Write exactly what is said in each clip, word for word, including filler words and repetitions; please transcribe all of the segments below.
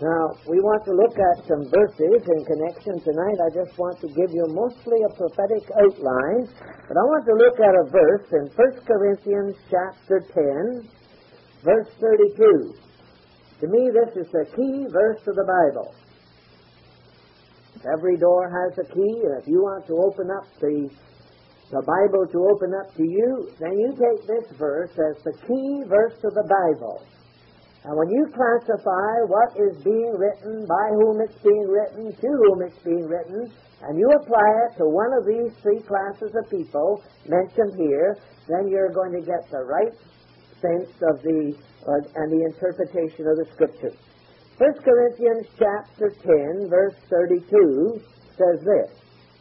Now, we want to look at some verses in connection tonight. I just want to give you mostly a prophetic outline, but I want to look at a verse in First Corinthians chapter ten, verse thirty-two. To me, this is the key verse to the Bible. Every door has a key, and if you want to open up the, the Bible to open up to you, then you take this verse as the key verse to the Bible. And when you classify what is being written, by whom it's being written, to whom it's being written, and you apply it to one of these three classes of people mentioned here, then you're going to get the right sense of the uh, and the interpretation of the Scripture. First Corinthians chapter ten, verse thirty-two says this: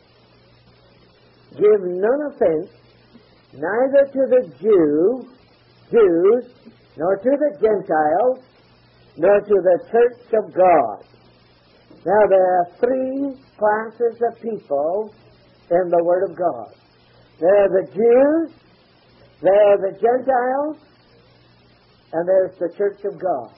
Give none offense, neither to the Jew, Jews, nor to the Gentiles, nor to the church of God. Now, there are three classes of people in the Word of God. There are the Jews, there are the Gentiles, and there's the church of God.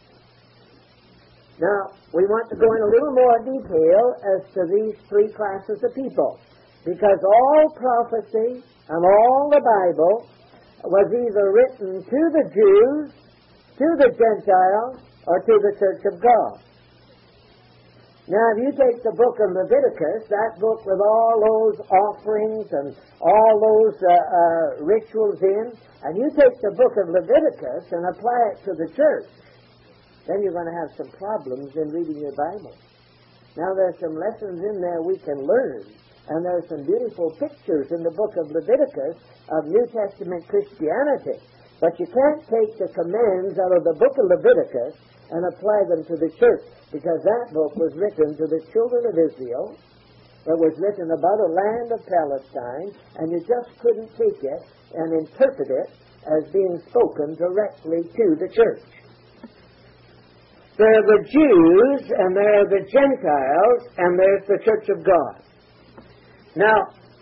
Now, we want to go in a little more detail as to these three classes of people, because all prophecy and all the Bible was either written to the Jews, to the Gentiles, or to the church of God. Now, if you take the book of Leviticus, that book with all those offerings and all those uh, uh, rituals in, and you take the book of Leviticus and apply it to the church, then you're going to have some problems in reading your Bible. Now, there's some lessons in there we can learn, and there's some beautiful pictures in the book of Leviticus of New Testament Christianity. But you can't take the commands out of the book of Leviticus and apply them to the church, because that book was written to the children of Israel. It was written about a land of Palestine, and you just couldn't take it and interpret it as being spoken directly to the church. There are the Jews, and there are the Gentiles, and there's the church of God. Now,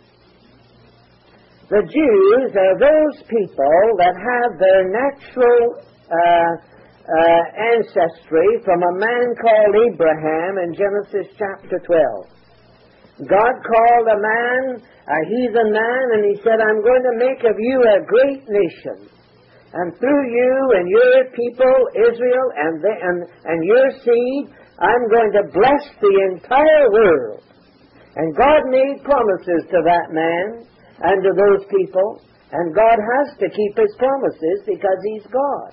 the Jews are those people that have their natural uh, uh, ancestry from a man called Abraham in Genesis chapter twelve. God called a man, a heathen man, and he said, I'm going to make of you a great nation. And through you and your people, Israel, and, the, and, and your seed, I'm going to bless the entire world. And God made promises to that man and to those people, and God has to keep His promises because He's God.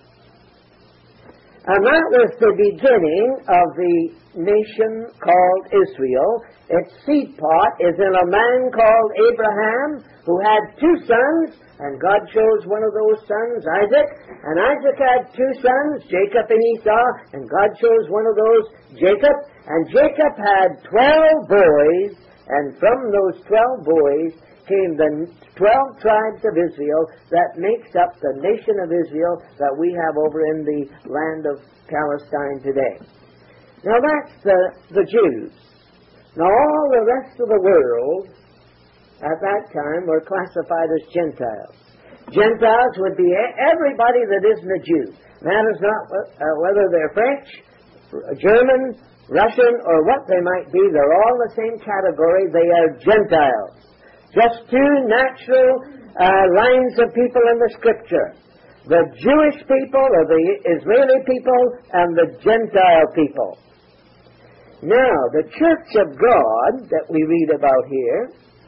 And that was the beginning of the nation called Israel. Its seed pot is in a man called Abraham, who had two sons, and God chose one of those sons, Isaac, and Isaac had two sons, Jacob and Esau, and God chose one of those, Jacob, and Jacob had twelve boys, and from those twelve boys came the twelve tribes of Israel that makes up the nation of Israel that we have over in the land of Palestine today. Now that's the, the Jews. Now all the rest of the world at that time were classified as Gentiles. Gentiles would be everybody that isn't a Jew. Matters not uh, whether they're French, German, Russian, or what they might be, they're all the same category. They are Gentiles. Just two natural uh, lines of people in the Scripture. The Jewish people, or the Israeli people, and the Gentile people. Now, the church of God that we read about here,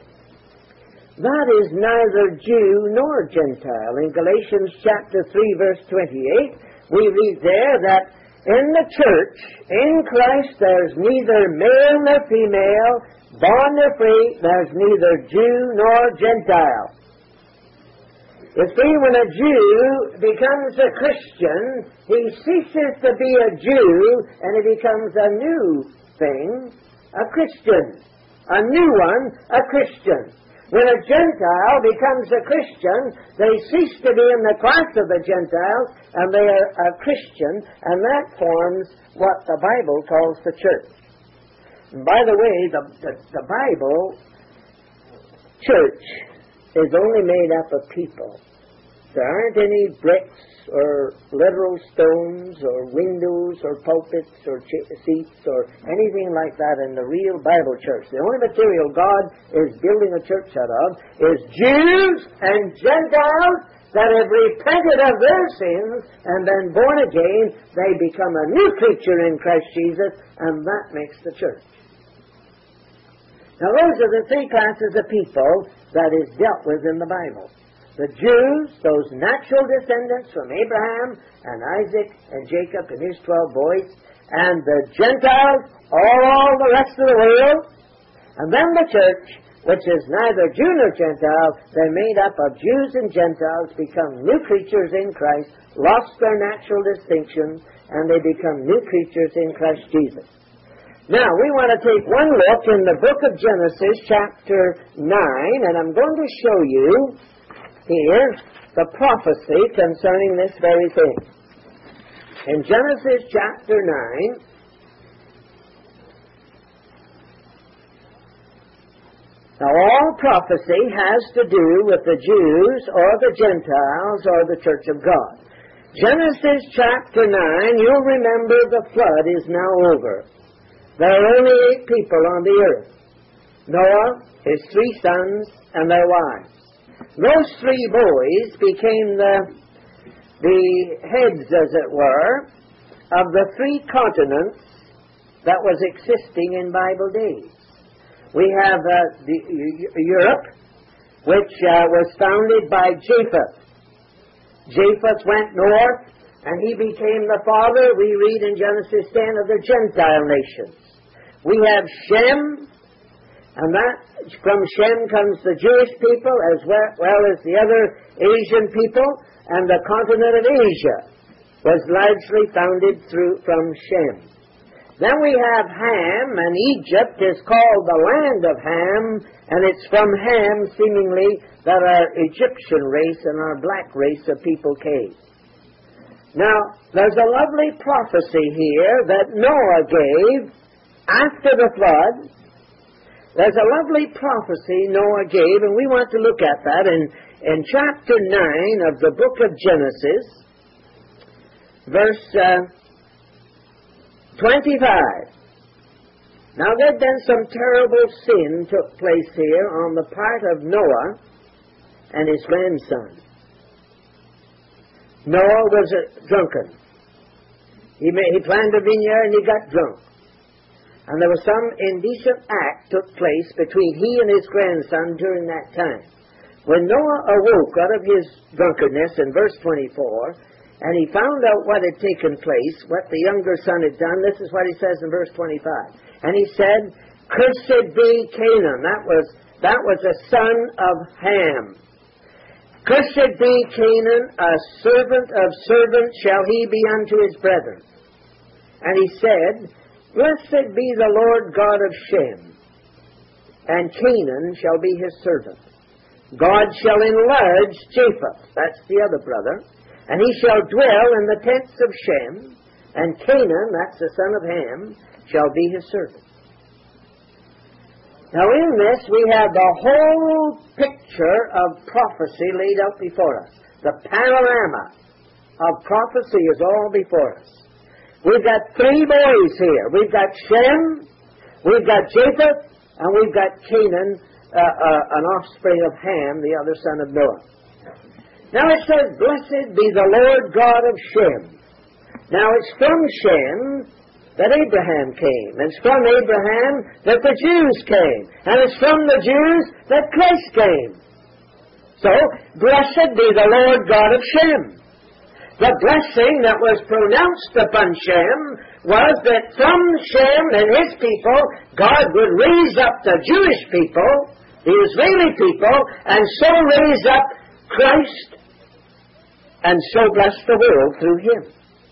that is neither Jew nor Gentile. In Galatians chapter three, verse twenty-eight, we read there that in the church, in Christ, there's neither male nor female, bond nor free, there's neither Jew nor Gentile. You see, when a Jew becomes a Christian, he ceases to be a Jew, and he becomes a new thing, a Christian. A new one, a Christian. When a Gentile becomes a Christian, they cease to be in the class of the Gentiles, and they are a Christian, and that forms what the Bible calls the church. And by the way, the, the, the Bible, church, is only made up of people. There aren't any bricks or literal stones or windows or pulpits or ch- seats or anything like that in the real Bible church. The only material God is building a church out of is Jews and Gentiles that have repented of their sins and then born again. They become a new creature in Christ Jesus, and that makes the church. Now those are the three classes of people that is dealt with in the Bible. The Jews, those natural descendants from Abraham and Isaac and Jacob and his twelve boys, and the Gentiles, all the rest of the world, and then the church, which is neither Jew nor Gentile. They're made up of Jews and Gentiles, become new creatures in Christ, lost their natural distinctions, and they become new creatures in Christ Jesus. Now, we want to take one look in the book of Genesis, chapter nine, and I'm going to show you here the prophecy concerning this very thing. In Genesis chapter nine, now all prophecy has to do with the Jews or the Gentiles or the Church of God. Genesis chapter nine, you'll remember the flood is now over. There are only eight people on the earth: Noah, his three sons, and their wives. Those three boys became the, the heads, as it were, of the three continents that was existing in Bible days. We have uh, the, Europe, which uh, was founded by Japheth. Japheth went north, and he became the father, we read in Genesis ten, of the Gentile nations. We have Shem, and that from Shem comes the Jewish people as well, well as the other Asian people, and the continent of Asia was largely founded through from Shem. Then we have Ham, and Egypt is called the land of Ham, and it's from Ham, seemingly, that our Egyptian race and our black race of people came. Now, there's a lovely prophecy here that Noah gave after the flood. There's a lovely prophecy Noah gave, and we want to look at that in, in chapter nine of the book of Genesis, verse uh, twenty-five. Now, there'd been some terrible sin took place here on the part of Noah and his grandson. Noah was a drunken. He, made, he planned a vineyard and he got drunk. And there was some indecent act took place between he and his grandson during that time. When Noah awoke out of his drunkenness in verse twenty-four, and he found out what had taken place, what the younger son had done, this is what he says in verse twenty-five. And he said, "Cursed be Canaan." That was, that was a son of Ham. "Cursed be Canaan, a servant of servants shall he be unto his brethren." And he said, "Blessed be the Lord God of Shem, and Canaan shall be his servant. God shall enlarge Japheth," that's the other brother, "and he shall dwell in the tents of Shem, and Canaan," that's the son of Ham, "shall be his servant." Now in this we have the whole picture of prophecy laid out before us. The panorama of prophecy is all before us. We've got three boys here. We've got Shem, we've got Japheth, and we've got Canaan, uh, uh, an offspring of Ham, the other son of Noah. Now it says, "Blessed be the Lord God of Shem." Now it's from Shem that Abraham came. It's from Abraham that the Jews came. And it's from the Jews that Christ came. So, blessed be the Lord God of Shem. The blessing that was pronounced upon Shem was that from Shem and his people, God would raise up the Jewish people, the Israeli people, and so raise up Christ, and so bless the world through him.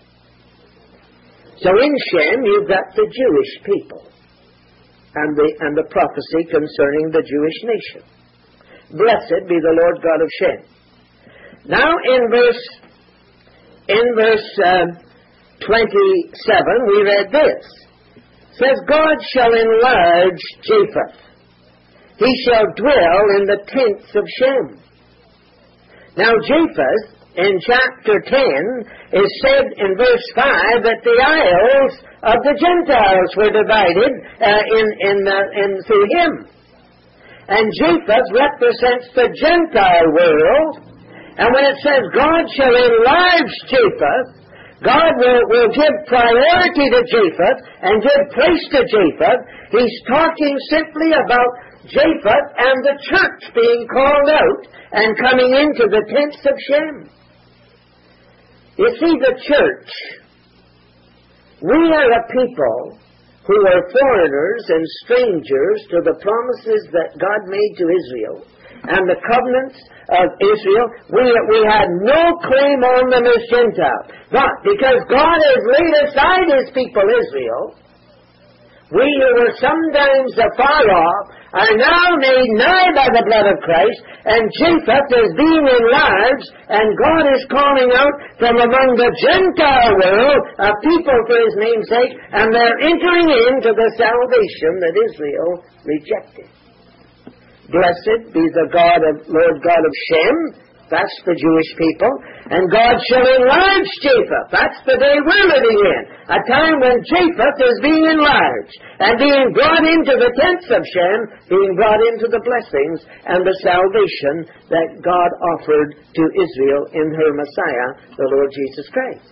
So in Shem, you've got the Jewish people and the, and the prophecy concerning the Jewish nation. Blessed be the Lord God of Shem. Now in verse in verse uh, twenty-seven, we read this. It says, "God shall enlarge Japheth. He shall dwell in the tents of Shem." Now Japheth, in chapter ten, is said in verse five that the isles of the Gentiles were divided uh, in, in, uh, in through him. And Japheth represents the Gentile world. And when it says God shall enlarge Japheth, God will, will give priority to Japheth and give place to Japheth. He's talking simply about Japheth and the church being called out and coming into the tents of Shem. You see, the church, we are a people who are foreigners and strangers to the promises that God made to Israel and the covenants of Israel. We, we had no claim on them as Gentiles. But because God has laid aside His people Israel, we who were sometimes afar off are now made nigh by the blood of Christ, and Japheth is being enlarged, and God is calling out from among the Gentile world a people for His name's sake, and they're entering into the salvation that Israel rejected. Blessed be the God of Lord God of Shem. That's the Jewish people. And God shall enlarge Japheth. That's the day we're living in. A time when Japheth is being enlarged and being brought into the tents of Shem, being brought into the blessings and the salvation that God offered to Israel in her Messiah, the Lord Jesus Christ.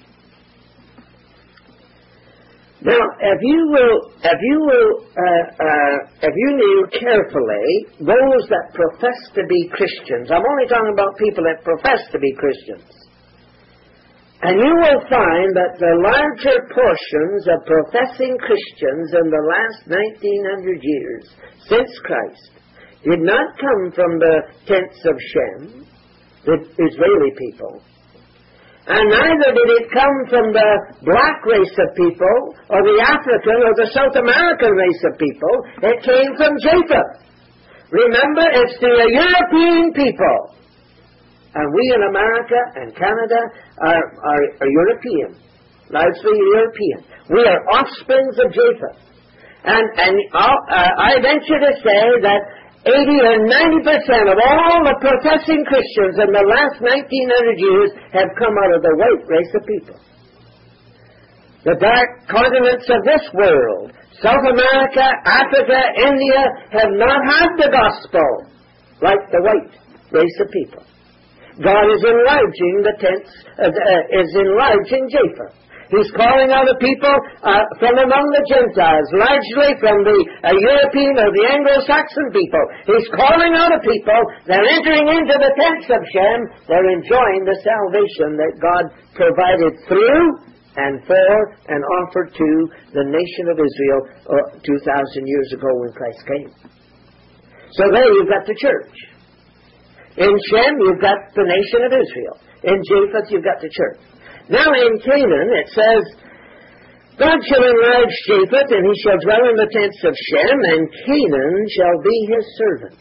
Now, if you will, if you will, uh, uh, if you knew carefully those that profess to be Christians, I'm only talking about people that profess to be Christians, and you will find that the larger portions of professing Christians in the last nineteen hundred years since Christ did not come from the tents of Shem, the Israeli people. And neither did it come from the black race of people, or the African, or the South American race of people. It came from Japheth. Remember, it's the European people. And we in America and Canada are, are, are European, largely European. We are offsprings of Japheth. And, and uh, I venture to say that eighty or ninety percent of all the professing Christians in the last nineteen hundred years have come out of the white race of people. The dark continents of this world, South America, Africa, India, have not had the gospel like the white race of people. God is enlarging the tents, uh, uh, is enlarging Japheth. He's calling out a people uh, from among the Gentiles, largely from the uh, European or the Anglo-Saxon people. He's calling out a people. They're entering into the tents of Shem. They're enjoying the salvation that God provided through and for and offered to the nation of Israel uh, two thousand years ago when Christ came. So there you've got the church. In Shem, you've got the nation of Israel. In Japheth, you've got the church. Now in Canaan, it says, God shall enlarge Japheth, and he shall dwell in the tents of Shem, and Canaan shall be his servant.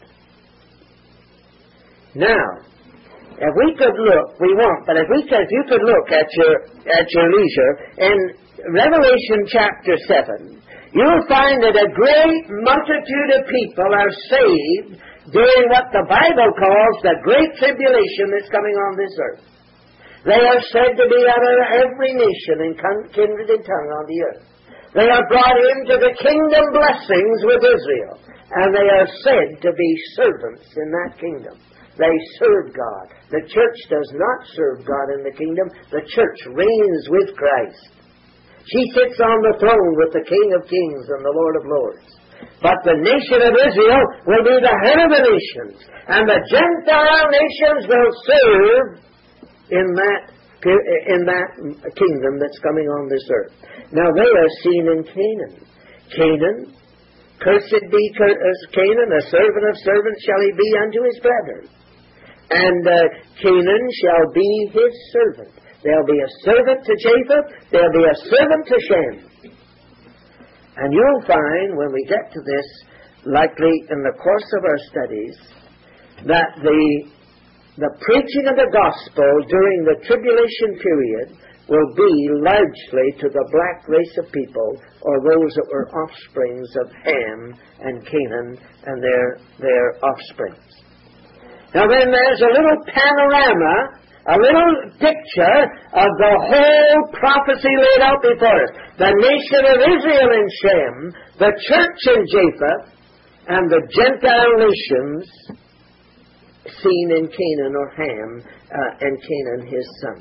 Now, if we could look, we won't, but if we could, if you could look at your at your leisure in Revelation chapter seven, you'll find that a great multitude of people are saved during what the Bible calls the Great Tribulation that's coming on this earth. They are said to be out of every nation and kindred and tongue on the earth. They are brought into the kingdom blessings with Israel, and they are said to be servants in that kingdom. They serve God. The church does not serve God in the kingdom. The church reigns with Christ. She sits on the throne with the King of Kings and the Lord of Lords. But the nation of Israel will be the head of the nations, and the Gentile nations will serve in that in that kingdom that's coming on this earth. Now they are seen in Canaan. Canaan, cursed be Canaan, a servant of servants shall he be unto his brethren. And uh, Canaan shall be his servant. There'll be a servant to Japheth, there'll be a servant to Shem. And you'll find when we get to this, likely in the course of our studies, that the The preaching of the gospel during the tribulation period will be largely to the black race of people, or those that were offsprings of Ham and Canaan and their, their offsprings. Now then there's a little panorama, a little picture of the whole prophecy laid out before us. The nation of Israel in Shem, the church in Japheth, and the Gentile nations seen in Canaan or Ham, uh, and Canaan his son.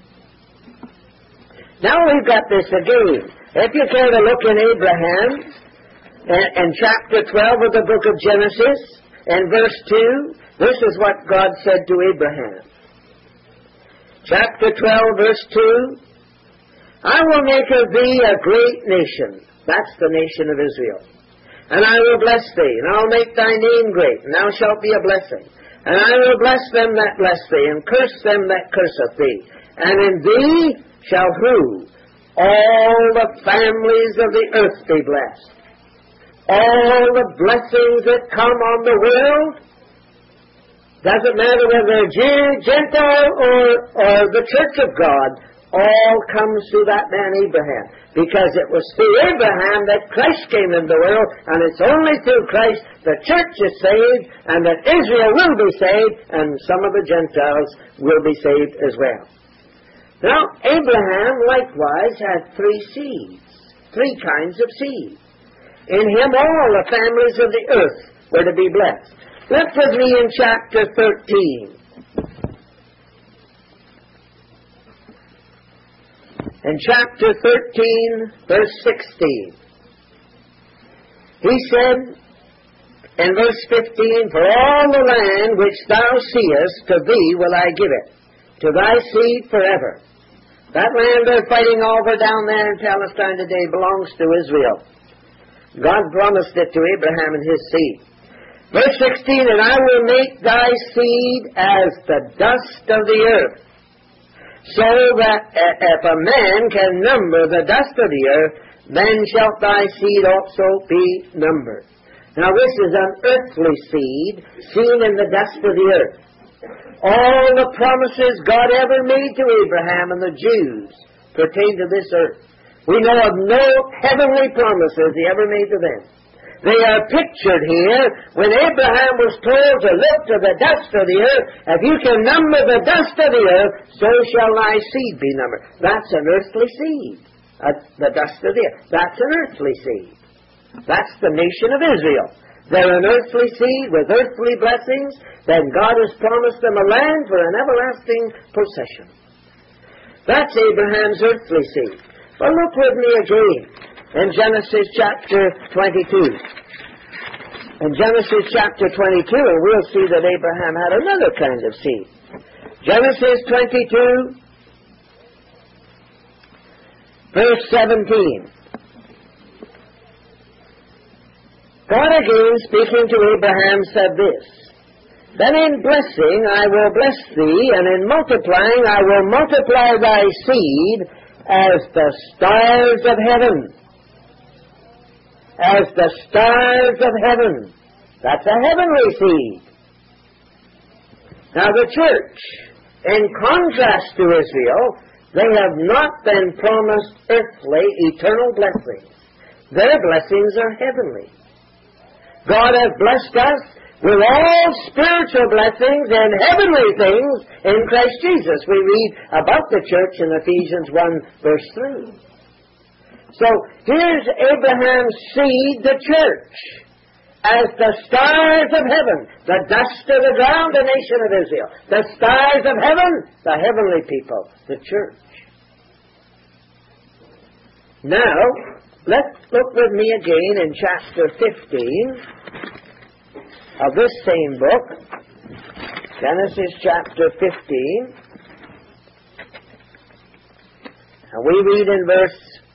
Now we've got this again. If you care to look in Abraham, in chapter twelve of the book of Genesis, and verse two, this is what God said to Abraham. Chapter twelve, verse two, I will make of thee a great nation. That's the nation of Israel. And I will bless thee, and I'll make thy name great, and thou shalt be a blessing. And I will bless them that bless thee, and curse them that curseth thee. And in thee shall who? All the families of the earth be blessed. All the blessings that come on the world, doesn't matter whether they're Jew, Gentile, or, or the church of God, all comes through that man Abraham. Because it was through Abraham that Christ came into the world, and it's only through Christ the church is saved, and that Israel will be saved, and some of the Gentiles will be saved as well. Now, Abraham likewise had three seeds, three kinds of seed. In him all the families of the earth were to be blessed. Look with me in chapter thirteen. In chapter thirteen, verse sixteen, he said, in verse fifteen, for all the land which thou seest, to thee will I give it, to thy seed forever. That land they're fighting over down there in Palestine today belongs to Israel. God promised it to Abraham and his seed. Verse sixteen, and I will make thy seed as the dust of the earth, so that if a man can number the dust of the earth, then shalt thy seed also be numbered. Now this is an earthly seed seen in the dust of the earth. All the promises God ever made to Abraham and the Jews pertain to this earth. We know of no heavenly promises he ever made to them. They are pictured here when Abraham was told to look to the dust of the earth. If you can number the dust of the earth, so shall thy seed be numbered. That's an earthly seed. Uh, the dust of the earth. That's an earthly seed. That's the nation of Israel. They're an earthly seed with earthly blessings. Then God has promised them a land for an everlasting possession. That's Abraham's earthly seed. Well, look with me again in Genesis chapter twenty-two. In Genesis chapter twenty-two, and we'll see that Abraham had another kind of seed. Genesis twenty-two, verse seventeen. God again, speaking to Abraham, said this, then in blessing I will bless thee, and in multiplying I will multiply thy seed as the stars of heaven. As the stars of heaven. That's a heavenly seed. Now the church, in contrast to Israel, they have not been promised earthly, eternal blessings. Their blessings are heavenly. God has blessed us with all spiritual blessings and heavenly things in Christ Jesus. We read about the church in Ephesians one, verse three. So here's Abraham's seed, the church, as the stars of heaven, the dust of the ground, the nation of Israel. The stars of heaven, the heavenly people, the church. Now, let's look with me again in chapter fifteen of this same book, Genesis chapter fifteen. And we read in verse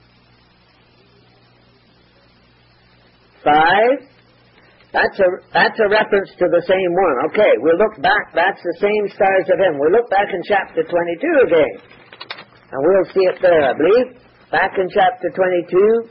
five. That's a, that's a reference to the same one. Okay, we'll look back. That's the same stars of heaven. We'll look back in chapter twenty-two again. And we'll see it there, I believe. Back in chapter twenty-two,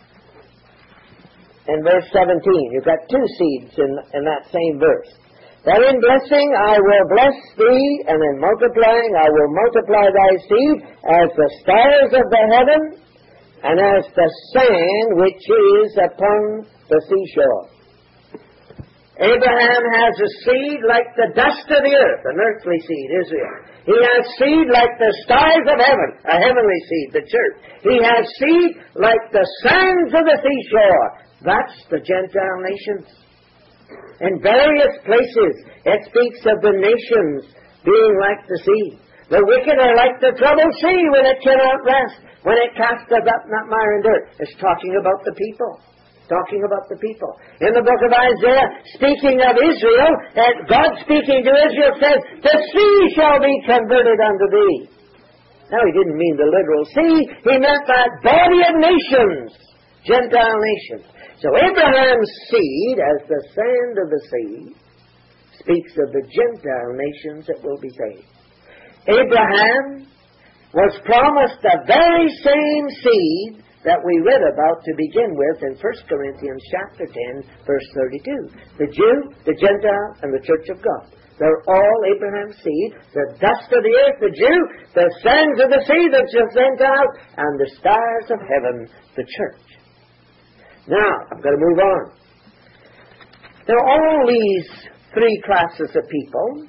in verse seventeen. You've got two seeds in, in that same verse. That in blessing I will bless thee, and in multiplying I will multiply thy seed as the stars of the heaven, and as the sand which is upon the seashore. Abraham has a seed like the dust of the earth, an earthly seed, Israel. He has seed like the stars of heaven, a heavenly seed, the church. He has seed like the sands of the seashore. That's the Gentile nations. In various places, it speaks of the nations being like the sea. The wicked are like the troubled sea when it cannot rest, when it casteth up not mire and dirt. It's talking about the people. Talking about the people. In the book of Isaiah, speaking of Israel, and God speaking to Israel says, the sea shall be converted unto thee. Now, he didn't mean the literal sea. He meant that body of nations, Gentile nations. So Abraham's seed, as the sand of the sea, speaks of the Gentile nations that will be saved. Abraham was promised the very same seed that we read about to begin with in First Corinthians chapter ten, verse thirty-two. The Jew, the Gentile, and the church of God. They're all Abraham's seed. The dust of the earth, the Jew, the sands of the sea, the Gentile, and the stars of heaven, the church. Now, I'm going to move on. There are all these three classes of people,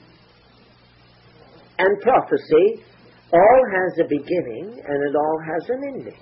and prophecy all has a beginning, and it all has an ending.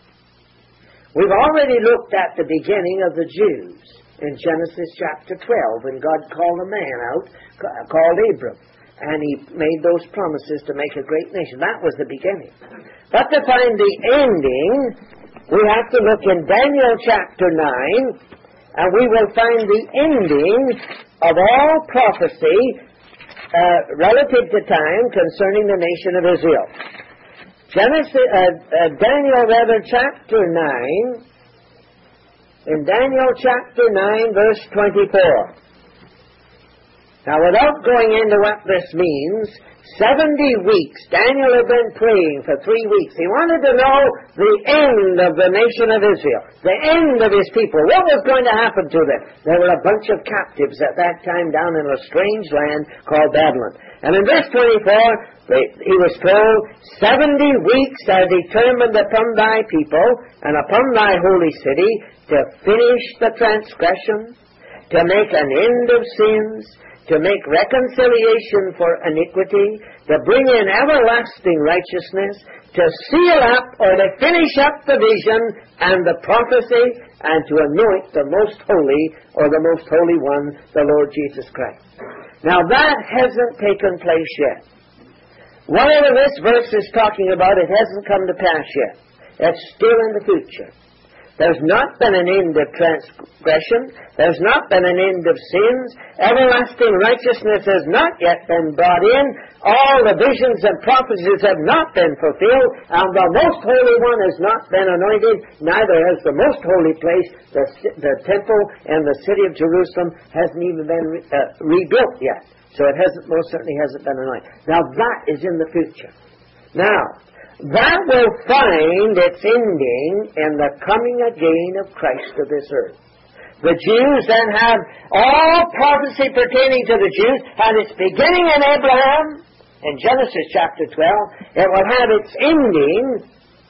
We've already looked at the beginning of the Jews in Genesis chapter twelve, when God called a man out, called Abram, and he made those promises to make a great nation. That was the beginning. But to find the ending, we have to look in Daniel chapter nine, and we will find the ending of all prophecy uh, relative to time concerning the nation of Israel. Genesis, uh, uh, Daniel, rather, chapter nine, in Daniel chapter nine, verse twenty-four. Now, without going into what this means, seventy weeks, Daniel had been praying for three weeks. He wanted to know the end of the nation of Israel, the end of his people. What was going to happen to them? There were a bunch of captives at that time down in a strange land called Babylon. And in verse twenty-four, he was told, seventy weeks are determined upon thy people and upon thy holy city to finish the transgression, to make an end of sins, to make reconciliation for iniquity, to bring in everlasting righteousness, to seal up or to finish up the vision and the prophecy, and to anoint the most holy or the most holy one, the Lord Jesus Christ. Now that hasn't taken place yet. Whatever this verse is talking about, it hasn't come to pass yet. It's still in the future. There's not been an end of transgression. There's not been an end of sins. Everlasting righteousness has not yet been brought in. All the visions and prophecies have not been fulfilled. And the most holy one has not been anointed. Neither has the most holy place, the, the temple and the city of Jerusalem, hasn't even been re, uh, rebuilt yet. So it hasn't, most certainly hasn't been anointed. Now that is in the future. Now, that will find its ending in the coming again of Christ to this earth. The Jews then have all prophecy pertaining to the Jews, and its beginning in Abraham, in Genesis chapter twelve. It will have its ending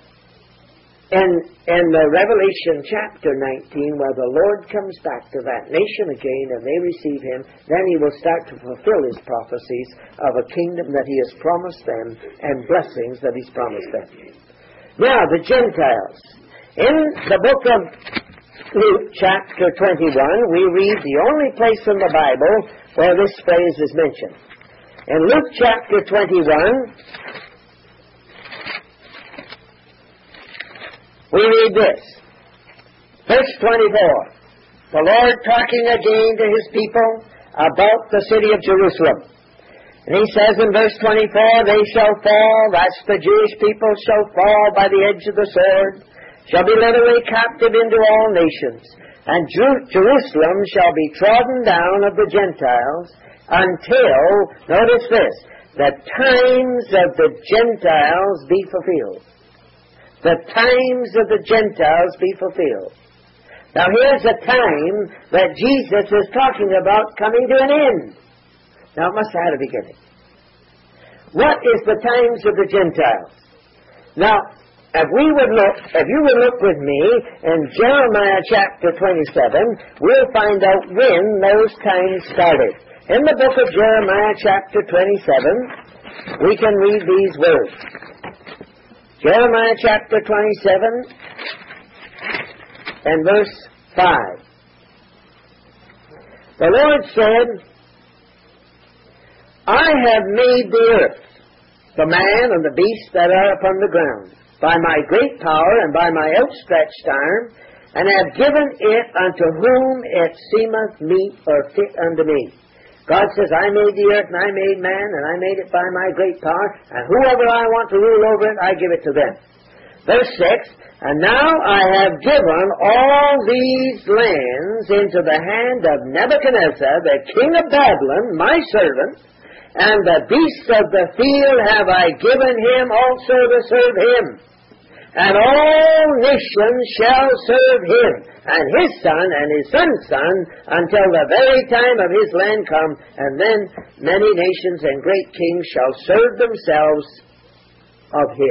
in, in the Revelation chapter nineteen, where the Lord comes back to that nation again, and they receive Him. Then He will start to fulfill His prophecies of a kingdom that He has promised them, and blessings that He's promised them. Now, the Gentiles. In the book of Luke chapter twenty-one, we read the only place in the Bible where this phrase is mentioned. In Luke chapter twenty-one, we read this. Verse twenty-four. The Lord talking again to His people about the city of Jerusalem. And He says in verse twenty-four, they shall fall, that's the Jewish people, shall fall by the edge of the sword, shall be led away captive into all nations, and Jer- Jerusalem shall be trodden down of the Gentiles until, notice this, the times of the Gentiles be fulfilled. The times of the Gentiles be fulfilled. Now here's a time that Jesus is talking about coming to an end. Now it must have had a beginning. What is the times of the Gentiles? Now, if we would look, if you would look with me in Jeremiah chapter twenty-seven, we'll find out when those times started. In the book of Jeremiah chapter twenty-seven, we can read these words. Jeremiah chapter twenty-seven and verse five. The Lord said, I have made the earth, the man and the beast that are upon the ground, by my great power and by my outstretched arm, and have given it unto whom it seemeth meet or fit unto me. God says, I made the earth and I made man and I made it by my great power, and whoever I want to rule over it, I give it to them. Verse six, and now I have given all these lands into the hand of Nebuchadnezzar, the king of Babylon, my servant, and the beasts of the field have I given him also to serve him. And all nations shall serve him, and his son and his son's son, until the very time of his land come, and then many nations and great kings shall serve themselves of him.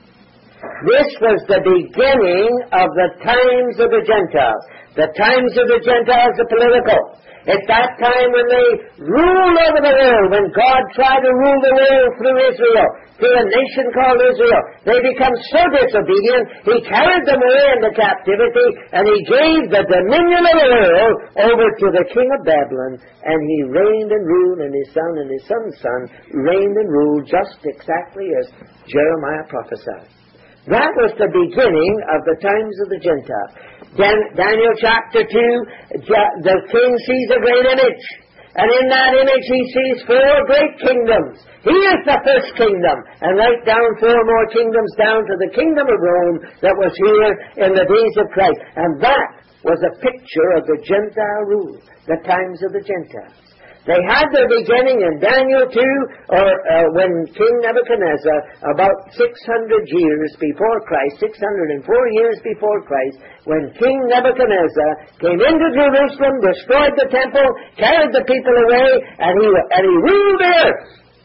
This was the beginning of the times of the Gentiles. The times of the Gentiles are political. It's that time when they ruled over the world, when God tried to rule the world through Israel, through a nation called Israel. They become so disobedient, He carried them away into captivity, and He gave the dominion of the world over to the king of Babylon, and he reigned and ruled, and his son and his son's son reigned and ruled just exactly as Jeremiah prophesied. That was the beginning of the times of the Gentiles. Dan- Daniel chapter two, ja- the king sees a great image. And in that image he sees four great kingdoms. He is the first kingdom. And right down four more kingdoms down to the kingdom of Rome that was here in the days of Christ. And that was a picture of the Gentile rule, the times of the Gentiles. They had their beginning in Daniel two, or uh, when King Nebuchadnezzar, about six hundred years before Christ, six hundred four years before Christ, when King Nebuchadnezzar came into Jerusalem, destroyed the temple, carried the people away, and he, and he ruled the earth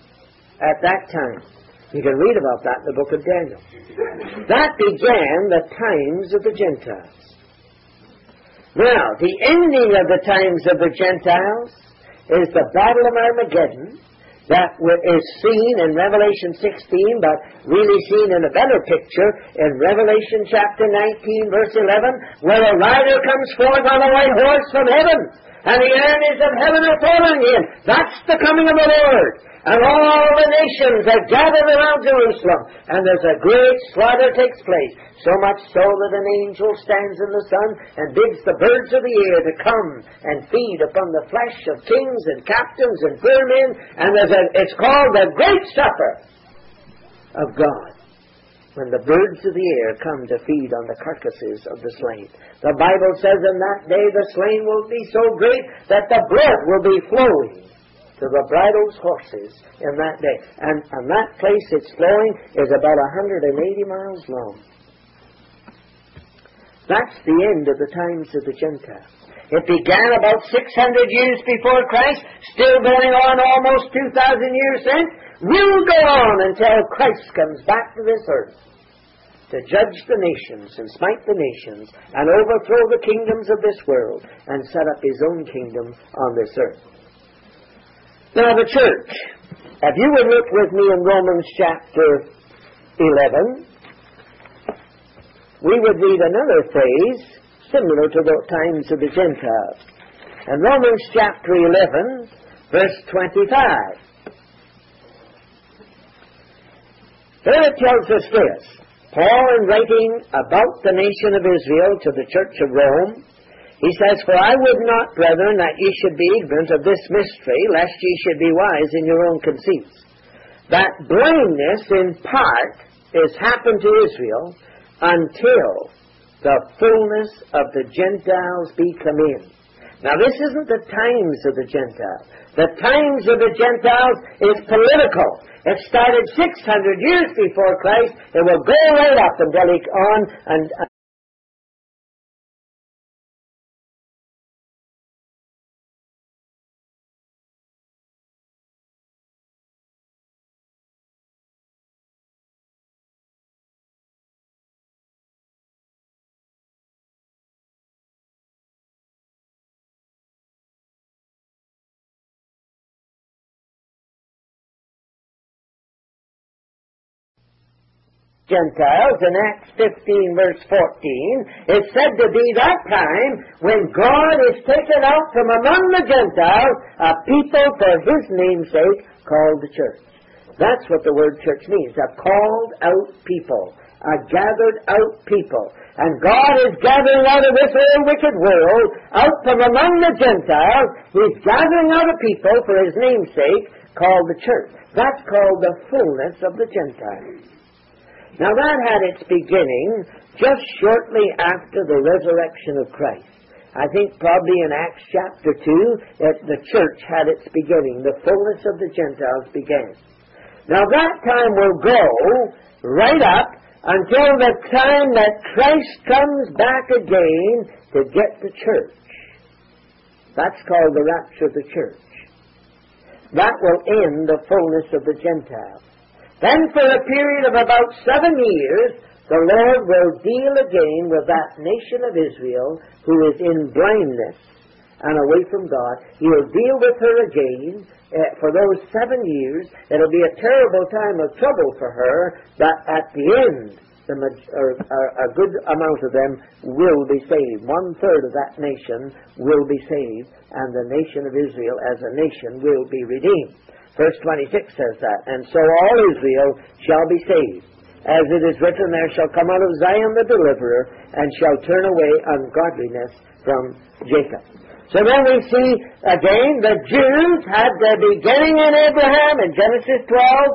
at that time. You can read about that in the book of Daniel. That began the times of the Gentiles. Now, the ending of the times of the Gentiles is the Battle of Armageddon that is seen in Revelation sixteen, but really seen in a better picture in Revelation chapter nineteen, verse eleven, where a rider comes forth on a white horse from heaven, and the armies of heaven are following him. That's the coming of the Lord. And all the nations are gathered around Jerusalem, and there's a great slaughter takes place, so much so that an angel stands in the sun and bids the birds of the air to come and feed upon the flesh of kings and captains and poor men, and there's a, it's called the Great Supper of God, when the birds of the air come to feed on the carcasses of the slain. The Bible says in that day the slain will be so great that the blood will be flowing to the bridled horses in that day. And, and that place it's flowing is about one hundred eighty miles long. That's the end of the times of the Gentiles. It began about six hundred years before Christ, still going on almost two thousand years since, will go on until Christ comes back to this earth to judge the nations and smite the nations and overthrow the kingdoms of this world and set up His own kingdom on this earth. Now the church, if you would look with me in Romans chapter eleven, we would read another phrase similar to the times of the Gentiles. In Romans chapter eleven, verse twenty-five, here it tells us this. Paul, in writing about the nation of Israel to the church of Rome, he says, For I would not, brethren, that ye should be ignorant of this mystery, lest ye should be wise in your own conceits. That blindness in part is happened to Israel until the fullness of the Gentiles be come in. Now this isn't the times of the Gentiles. The times of the Gentiles is political. It started six hundred years before Christ. It will go right up until he on and Gentiles in Acts fifteen verse fourteen, it's said to be that time when God is taken out from among the Gentiles, a people for His name's sake called the church. That's what the word church means, a called out people, a gathered out people. And God is gathering out of this old wicked world, out from among the Gentiles, He's gathering out a people for His name's sake called the church. That's called the fullness of the Gentiles. Now that had its beginning just shortly after the resurrection of Christ. I think probably in Acts chapter two that the church had its beginning. The fullness of the Gentiles began. Now that time will go right up until the time that Christ comes back again to get the church. That's called the rapture of the church. That will end the fullness of the Gentiles. Then for a period of about seven years, the Lord will deal again with that nation of Israel who is in blindness and away from God. He'll deal with her again uh, for those seven years. It'll be a terrible time of trouble for her, but at the end, the maj- or, or, a good amount of them will be saved. One third of that nation will be saved, and the nation of Israel as a nation will be redeemed. Verse twenty-six says that, and so all Israel shall be saved. As it is written, there shall come out of Zion the deliverer, and shall turn away ungodliness from Jacob. So then we see again the Jews had their beginning in Abraham in Genesis twelve,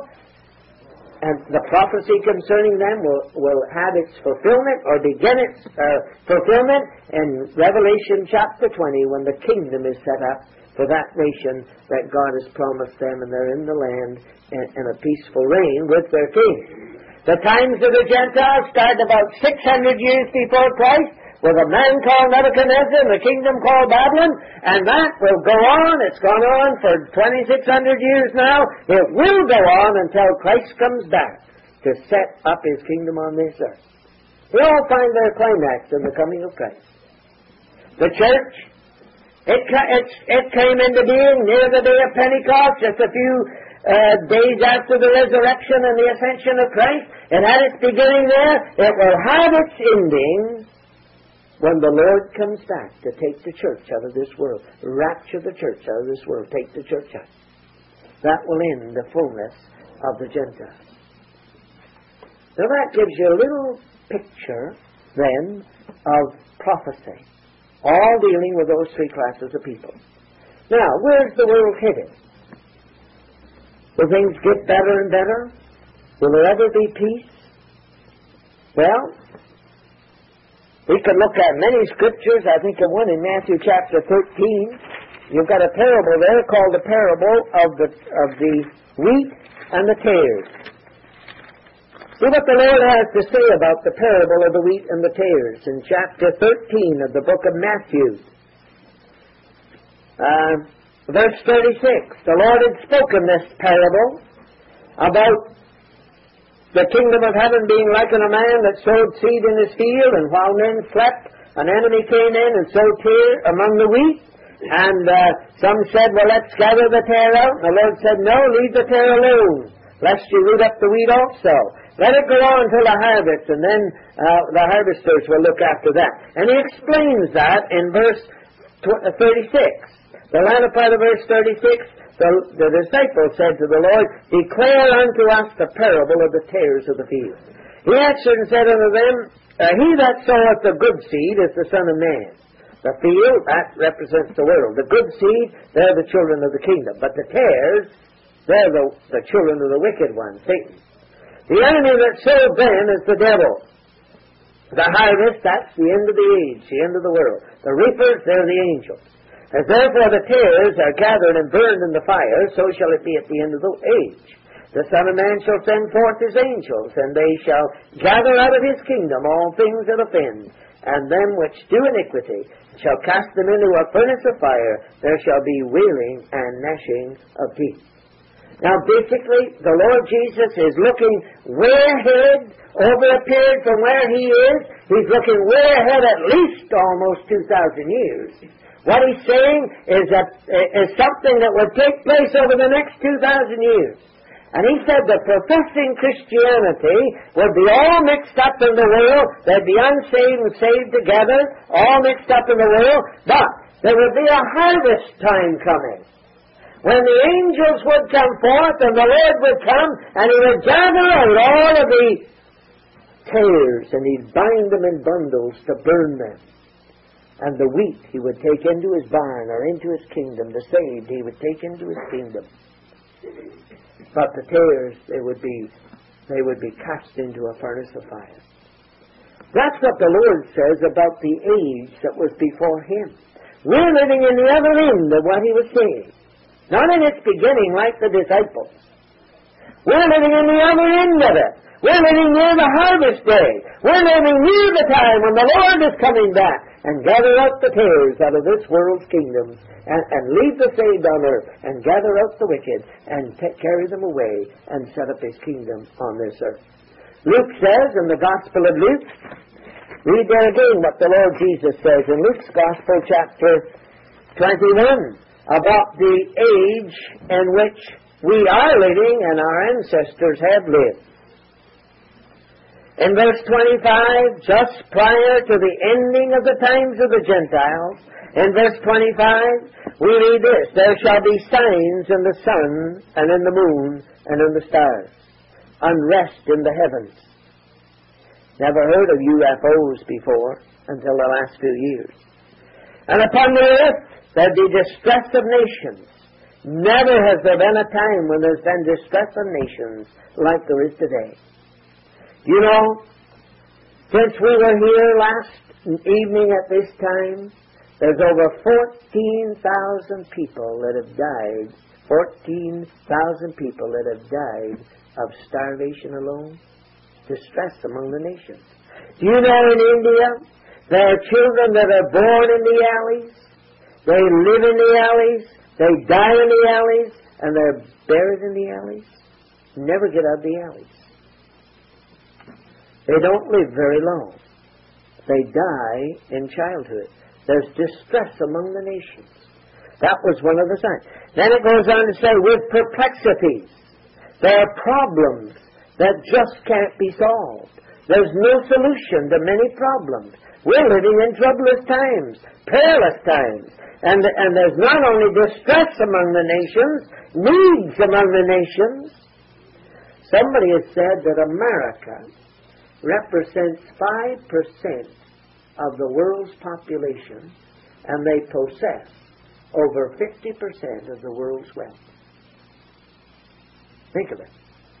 and the prophecy concerning them will, will have its fulfillment or begin its uh, fulfillment in Revelation chapter twenty when the kingdom is set up for that nation that God has promised them, and they're in the land in, in a peaceful reign with their king. The times of the Gentiles started about six hundred years before Christ with a man called Nebuchadnezzar and the kingdom called Babylon, and that will go on. It's gone on for twenty-six hundred years now. It will go on until Christ comes back to set up His kingdom on this earth. They all find their climax in the coming of Christ. The church, it, it, it came into being near the day of Pentecost, just a few uh, days after the resurrection and the ascension of Christ. It had its beginning there. It will have its ending when the Lord comes back to take the church out of this world, rapture the church out of this world, take the church out. That will end the fullness of the Gentiles. Now that gives you a little picture, then, of prophecy, all dealing with those three classes of people. Now, where's the world headed? Will things get better and better? Will there ever be peace? Well, we could look at many scriptures. I think of one in Matthew chapter thirteen. You've got a parable there called the parable of the of the wheat and the tares. See what the Lord has to say about the parable of the wheat and the tares in chapter thirteen of the book of Matthew. Uh, verse thirty-six. The Lord had spoken this parable about the kingdom of heaven being like in a man that sowed seed in his field, and while men slept, an enemy came in and sowed tare among the wheat. And uh, some said, well, let's gather the tare out. And the Lord said, no, leave the tare alone, lest you root up the wheat also. Let it go on until the harvest, and then uh, the harvesters will look after that. And He explains that in verse thirty-six. The latter part of verse thirty-six, the, the disciples said to the Lord, declare unto us the parable of the tares of the field. He answered and said unto them, uh, he that soweth the good seed is the Son of Man. The field, that represents the world. The good seed, they're the children of the kingdom. But the tares, they're the, the children of the wicked one, Satan. The enemy that sowed them is the devil. The harvest, that's the end of the age, the end of the world. The reapers, they're the angels. As therefore the tares are gathered and burned in the fire, so shall it be at the end of the age. The Son of Man shall send forth His angels, and they shall gather out of His kingdom all things that offend, and them which do iniquity shall cast them into a furnace of fire. There shall be wailing and gnashing of teeth. Now basically, the Lord Jesus is looking way ahead, over a period from where He is. He's looking way ahead at least almost two thousand years. What He's saying is that is something that will take place over the next two thousand years. And he said that professing Christianity would be all mixed up in the world. They'd be unsaved and saved together, all mixed up in the world. But there would be a harvest time coming, when the angels would come forth and the Lord would come and He would gather out all of the tares and He'd bind them in bundles to burn them. And the wheat He would take into His barn or into His kingdom. The saved He would take into His kingdom. But the tares, they would be, they would be cast into a furnace of fire. That's what the Lord says about the age that was before Him. We're living in the other end of what He was saying. Not in its beginning like the disciples. We're living in the other end of it. We're living near the harvest day. We're living near the time when the Lord is coming back and gather out the tares out of this world's kingdom and, and leave the saved on earth and gather out the wicked and t- carry them away and set up His kingdom on this earth. Luke says in the Gospel of Luke, read there again what the Lord Jesus says in Luke's Gospel chapter twenty-one about the age in which we are living and our ancestors have lived. In verse twenty-five, just prior to the ending of the times of the Gentiles, in verse twenty-five, we read this, there shall be signs in the sun and in the moon and in the stars, unrest in the heavens. Never heard of U F Os before until the last few years. And upon the earth there'll be distress of nations. Never has there been a time when there's been distress of nations like there is today. You know, since we were here last evening at this time, there's over fourteen thousand people that have died, fourteen thousand people that have died of starvation alone. Distress among the nations. Do you know in India, there are children that are born in the alleys, they live in the alleys, they die in the alleys, and they're buried in the alleys, never get out of the alleys. They don't live very long. They die in childhood. There's distress among the nations. That was one of the signs. Then it goes on to say, with perplexities, there are problems that just can't be solved. There's no solution to many problems. We're living in troublous times, perilous times. And, and there's not only distress among the nations, needs among the nations. Somebody has said that America represents five percent of the world's population, and they possess over fifty percent of the world's wealth. Think of it.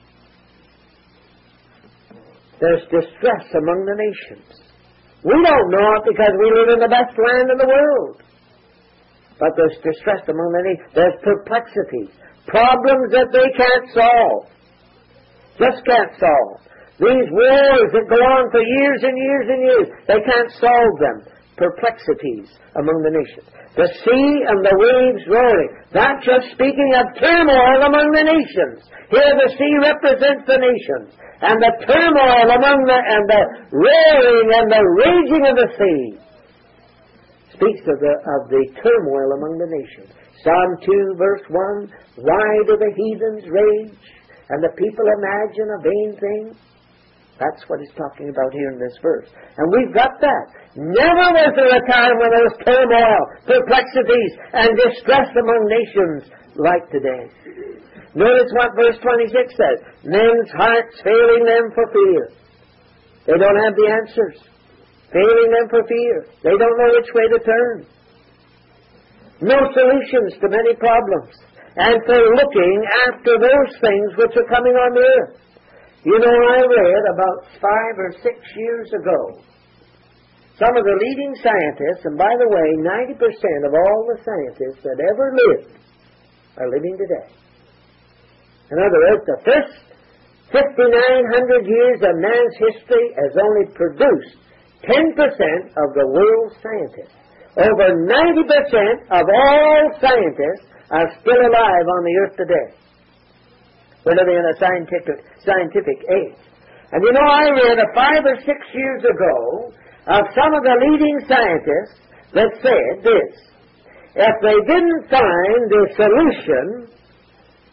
There's distress among the nations. We don't know it because we live in the best land in the world. But there's distress among the nations. There's perplexities, problems that they can't solve. Just can't solve. These wars that go on for years and years and years, they can't solve them. Perplexities among the nations. The sea and the waves roaring. That's just speaking of turmoil among the nations. Here the sea represents the nations. And the turmoil among the, and the roaring and the raging of the sea speaks of the, of the turmoil among the nations. Psalm two verse one, why do the heathens rage and the people imagine a vain thing? That's what he's talking about here in this verse. And we've got that. Never was there a time when there was turmoil, perplexities, and distress among nations like today. Notice what verse twenty-six says. Men's hearts failing them for fear. They don't have the answers. Failing them for fear. They don't know which way to turn. No solutions to many problems. And for looking after those things which are coming on the earth. You know, I read about five or six years ago, some of the leading scientists, and by the way, ninety percent of all the scientists that ever lived are living today. In other words, the first fifty-nine hundred years of man's history has only produced ten percent of the world's scientists. Over ninety percent of all scientists are still alive on the earth today. We're living in a scientific, scientific age. And you know, I read a five or six years ago of some of the leading scientists that said this. If they didn't find the solution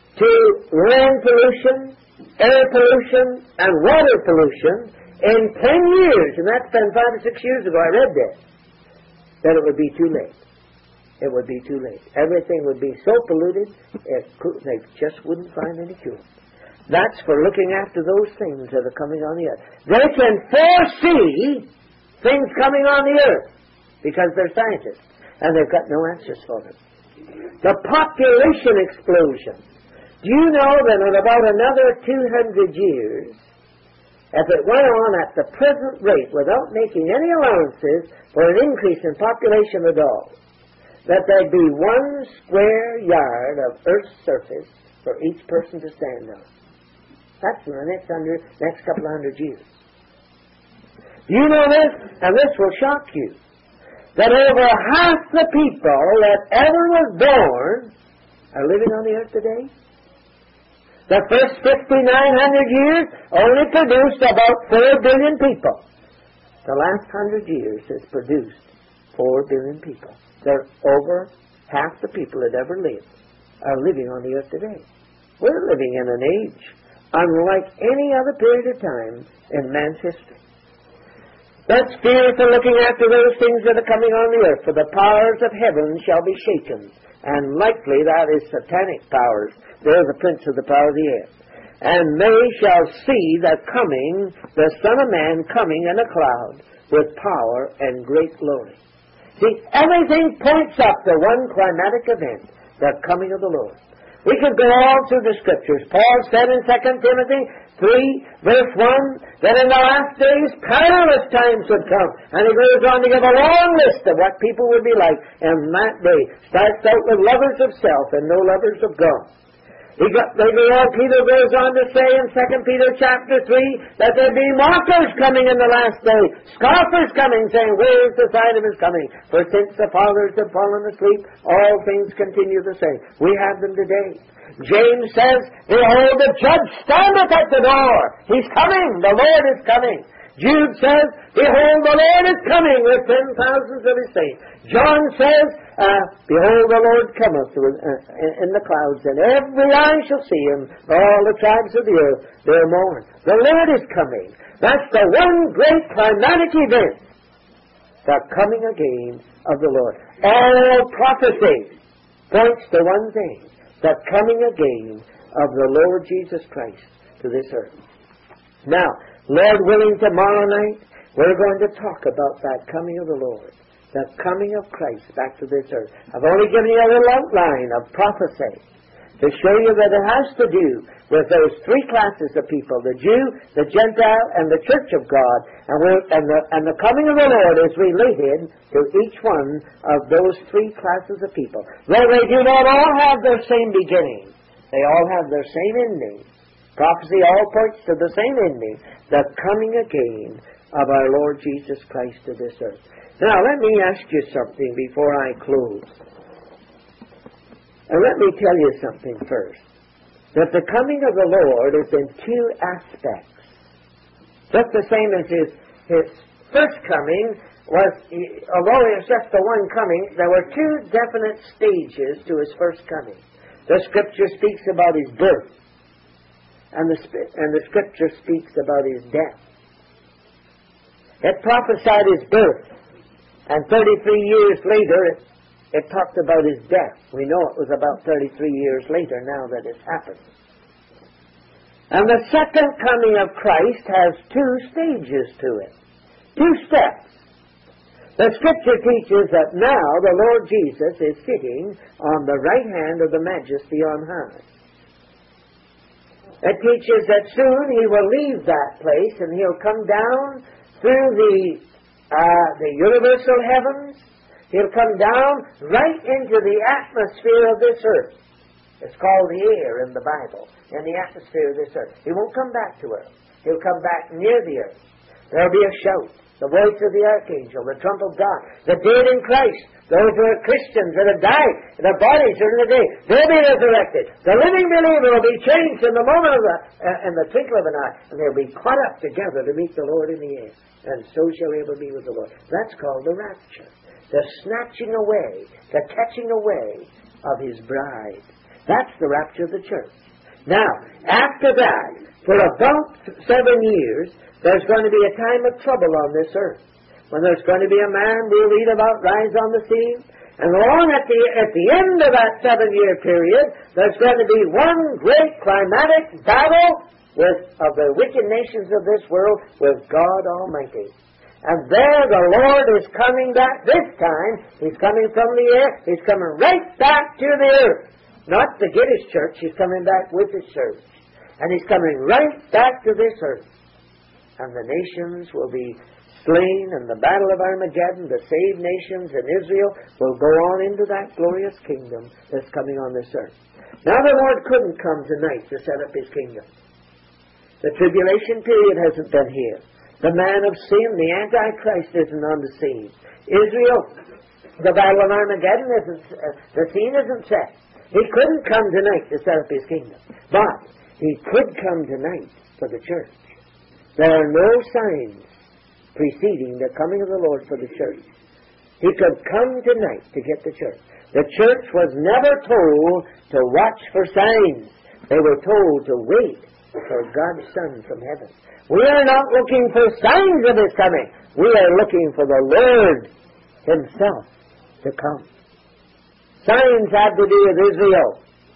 to land pollution, air pollution, and water pollution in ten years, and that's been five or six years ago I read that, that it would be too late. It would be too late. Everything would be so polluted, it could, they just wouldn't find any cure. That's for looking after those things that are coming on the earth. They can foresee things coming on the earth because they're scientists, and they've got no answers for them. The population explosion. Do you know that in about another two hundred years, if it went on at the present rate without making any allowances for an increase in population at all, that there'd be one square yard of Earth's surface for each person to stand on? That's in the next, under, next couple of hundred years. Do you know this? And this will shock you. That over half the people that ever was born are living on the earth today. The first fifty-nine hundred years only produced about four billion people. The last hundred years has produced four billion people. They're over half the people that ever lived are living on the earth today. We're living in an age unlike any other period of time in man's history. That's fearful looking after those things that are coming on the earth, for the powers of heaven shall be shaken. And likely that is satanic powers. They're the prince of the power of the air. And they shall see the coming, the Son of Man coming in a cloud with power and great glory. See, everything points up to one climatic event, the coming of the Lord. We could go all through the Scriptures. Paul said in Second Timothy three, verse one, that in the last days perilous times would come. And he goes on to give a long list of what people would be like in that day. Starts out with lovers of self and no lovers of God. He got, later on, Peter goes on to say in Second Peter chapter three that there be mockers coming in the last day, scoffers coming, saying, where is the sign of his coming? For since the fathers have fallen asleep, all things continue the same. We have them today. James says, behold, the judge standeth at the door. He's coming. The Lord is coming. Jude says, behold, the Lord is coming with ten thousands of his saints. John says, uh, behold, the Lord cometh uh, in the clouds, and every eye shall see him. All the tribes of the earth, their mourn. The Lord is coming. That's the one great climatic event, the coming again of the Lord. All prophecy points to one thing, the coming again of the Lord Jesus Christ to this earth. Now, Lord willing, tomorrow night, we're going to talk about that coming of the Lord, the coming of Christ back to this earth. I've only given you a little outline of prophecy to show you that it has to do with those three classes of people, the Jew, the Gentile, and the Church of God. And, we're, and, the, and the coming of the Lord is related to each one of those three classes of people. Though they do not all have their same beginning, they all have their same ending. Prophecy all points to the same ending, the coming again of our Lord Jesus Christ to this earth. Now, let me ask you something before I close. And let me tell you something first. That the coming of the Lord is in two aspects. Just the same as his, his first coming was, although it was just the one coming, there were two definite stages to his first coming. The Scripture speaks about his birth. And the, and the Scripture speaks about his death. It prophesied his birth. And thirty-three years later, it, it talked about his death. We know it was about thirty-three years later now that it happened. And the second coming of Christ has two stages to it. Two steps. The Scripture teaches that now the Lord Jesus is sitting on the right hand of the Majesty on high. It teaches that soon he will leave that place and he'll come down through the uh, the universal heavens. He'll come down right into the atmosphere of this earth. It's called the air in the Bible, in the atmosphere of this earth. He won't come back to earth. He'll come back near the earth. There'll be a shout, the voice of the archangel, the trump of God, the dead in Christ, those who are Christians that have died, their bodies are in the day, they'll be resurrected. The living believer will be changed in the moment of the, uh, in the twinkle of an eye, and they'll be caught up together to meet the Lord in the air, and so shall we ever be with the Lord. That's called the rapture, the snatching away, the catching away of his bride. That's the rapture of the church. Now, after that, for about seven years, there's going to be a time of trouble on this earth. When there's going to be a man we'll read about rise on the scene. And on at the, at the end of that seven-year period, there's going to be one great climatic battle with of the wicked nations of this world with God Almighty. And there the Lord is coming back this time. He's coming from the air. He's coming right back to the earth. Not to get His church. He's coming back with His church. And He's coming right back to this earth. And the nations will be slain, and the battle of Armageddon, the saved nations in Israel, will go on into that glorious kingdom that's coming on this earth. Now the Lord couldn't come tonight to set up His kingdom. The tribulation period hasn't been here. The man of sin, the Antichrist, isn't on the scene. Israel, the battle of Armageddon, isn't, uh, the scene isn't set. He couldn't come tonight to set up His kingdom. But He could come tonight for the church. There are no signs preceding the coming of the Lord for the church. He could come tonight to get the church. The church was never told to watch for signs. They were told to wait for God's Son from heaven. We are not looking for signs of His coming. We are looking for the Lord Himself to come. Signs have to do with Israel.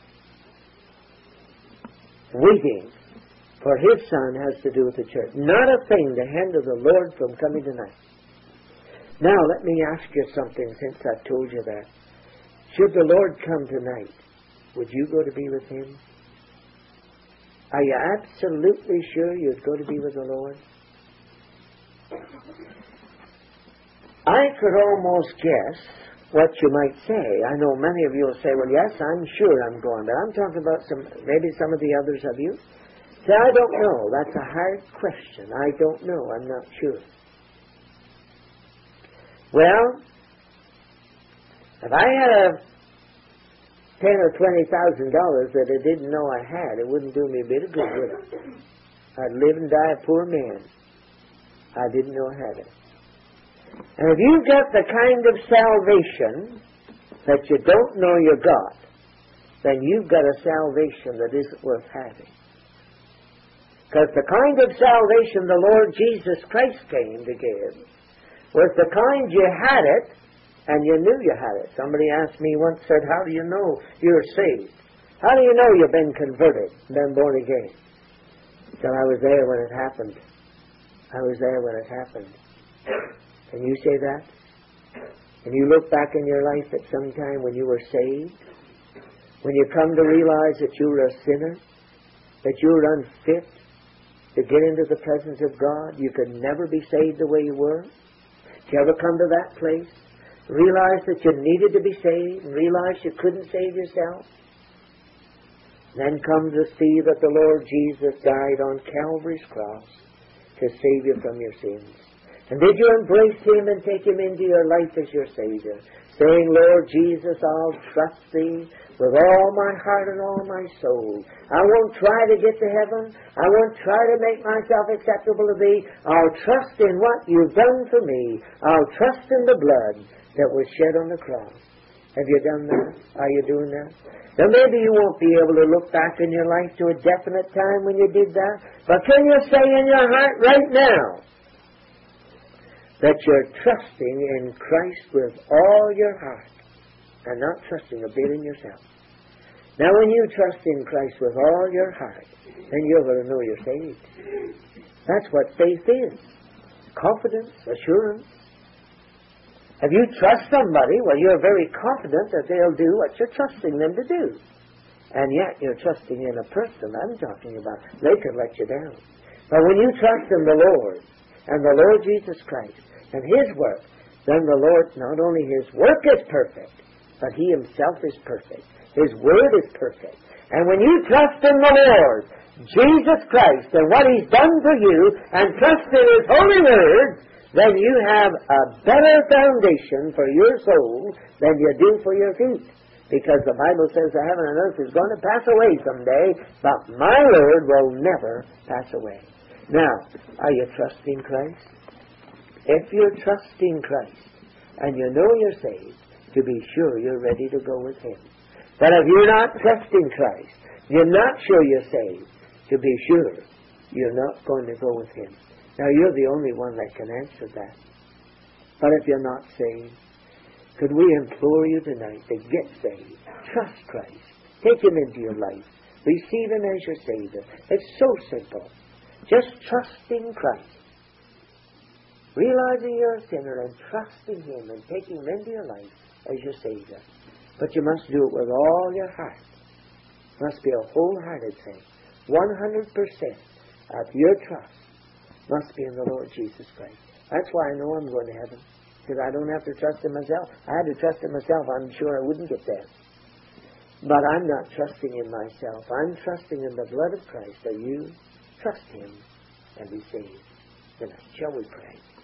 Waiting for His Son has to do with the church. Not a thing to hinder the Lord from coming tonight. Now, let me ask you something since I've told you that. Should the Lord come tonight, would you go to be with Him? Are you absolutely sure you'd go to be with the Lord? I could almost guess what you might say. I know many of you will say, well, yes, I'm sure I'm going. But I'm talking about some, maybe some of the others of you. Say, I don't know. That's a hard question. I don't know. I'm not sure. Well, if I had a ten or twenty thousand dollars that I didn't know I had, it wouldn't do me a bit of good, would it? I'd live and die a poor man. I didn't know I had it. And if you've got the kind of salvation that you don't know you got, then you've got a salvation that isn't worth having. Because the kind of salvation the Lord Jesus Christ came to give was the kind you had it and you knew you had it. Somebody asked me once, said, how do you know you're saved? How do you know you've been converted, been born again? So I was there when it happened. I was there when it happened. Can you say that? Can you look back in your life at some time when you were saved? When you come to realize that you were a sinner? That you were unfit to get into the presence of God? You could never be saved the way you were? Did you ever come to that place? Realize that you needed to be saved and realize you couldn't save yourself? Then come to see that the Lord Jesus died on Calvary's cross to save you from your sins. And did you embrace Him and take Him into your life as your Savior, saying, Lord Jesus, I'll trust Thee with all my heart and all my soul. I won't try to get to heaven. I won't try to make myself acceptable to Thee. I'll trust in what You've done for me. I'll trust in the blood that was shed on the cross. Have you done that? Are you doing that? Now maybe you won't be able to look back in your life to a definite time when you did that, but can you say in your heart right now that you're trusting in Christ with all your heart and not trusting a bit in yourself? Now when you trust in Christ with all your heart, then you're going to know you're saved. That's what faith is. Confidence, assurance. If you trust somebody, well, you're very confident that they'll do what you're trusting them to do. And yet you're trusting in a person I'm talking about. They could let you down. But when you trust in the Lord and the Lord Jesus Christ and His work, then the Lord, not only His work is perfect, but He Himself is perfect. His Word is perfect. And when you trust in the Lord, Jesus Christ, and what He's done for you, and trust in His Holy Word, then you have a better foundation for your soul than you do for your feet. Because the Bible says the heaven and earth is going to pass away someday, but my Word will never pass away. Now, are you trusting Christ? If you're trusting Christ, and you know you're saved, to be sure you're ready to go with Him. But if you're not trusting Christ, you're not sure you're saved, to be sure, you're not going to go with Him. Now, you're the only one that can answer that. But if you're not saved, could we implore you tonight to get saved? Trust Christ. Take Him into your life. Receive Him as your Savior. It's so simple. Just trusting Christ. Realizing you're a sinner and trusting Him and taking Him into your life as your Savior. But you must do it with all your heart. It must be a wholehearted thing. one hundred percent of your trust must be in the Lord Jesus Christ. That's why I know I'm going to heaven. Because I don't have to trust in myself. I had to trust in myself. I'm sure I wouldn't get there. But I'm not trusting in myself. I'm trusting in the blood of Christ. That you trust Him and be saved tonight. Shall we pray?